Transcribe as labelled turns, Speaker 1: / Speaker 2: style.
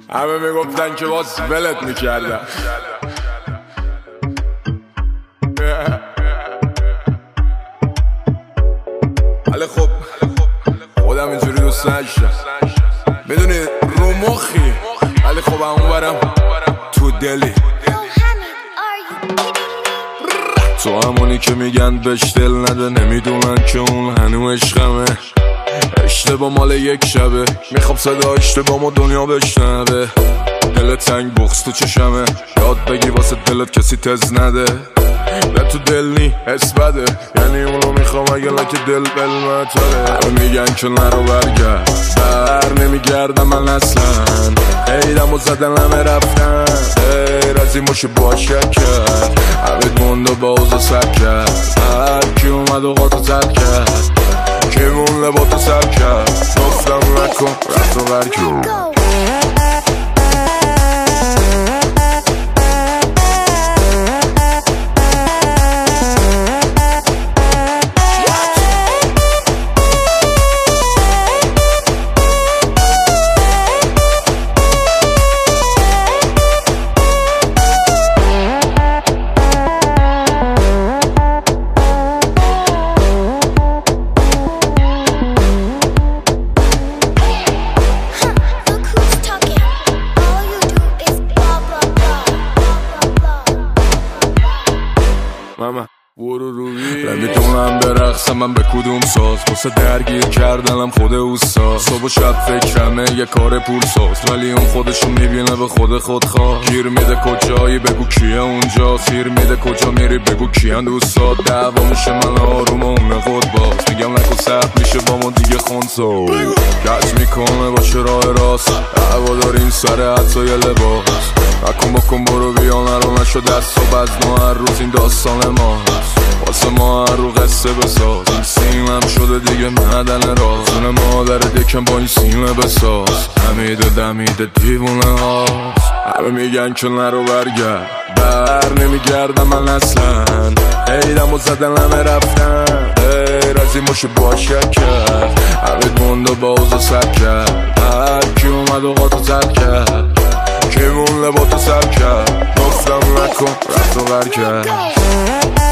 Speaker 1: همه میگفتن که باز ولت میکردم. ولی خب خودم اینجوری دوست نشتم، بدونی رو مخی، ولی خب اونورم تو دلی. تو همونی که میگن بهش دل نده، نمیدونن که اون هنو عشقمه. اشتباه مال یک شبه، میخوام صدا اشتباه ما دنیا بشنوه. دل تنگ بغض تو چشمه، یاد بگی واسه دلت کسی تز نده. نه تو دل نی حس بده، یعنی اونو میخوام اگه لکه دل بلمتره. همه میگن که نرو برگرد، بر نمیگردم من اصلا. ایدم و زدن همه رفتن، غیر از این باشه باشه کرد. همه موند و باز و سر کرد، هر کی اومد و قاطو زد کرد. که مون لباتو سر کرد، گفتم نکن رفت و بر کرد. نمیتونم برقصم من به کدوم ساز، واسه درگیر کردنم خود اوستا. صبح و شب فکرمه یه کار پول ساز، ولی اون خودشو میبینه به خود خواه. گیر میده کجایی بگو کیه اونجا، خیر میده کجا میری بگو کیان دوستا. دعوا میشه من آروم و اون خود باز، میگم نکن سخت میشه با ما دیگه خونسا. کج میکنه باشه راه راست، دعوا داریم سر حتی یه لباس. نکن بکن برو بیا نرو نشو دست و بزن، هر روز این داستان ماست. واسه ما هر رو قصه بساز، این سیمم شده دیگه معدن راز. اون مادر دکم با این سیمه بساز، همیده دمیده دیوونه هاست. همه میگن که نرو برگرد، بر نمیگردم من اصلا. ایدم و زدن همه رفتن، غیر از این باشه باشه کرد. همه موند و باز و سر کرد، هر کی اومد و قاطو زد کرد. که مون لباتو سر کرد، گفتم نکن رفت و بر کرد.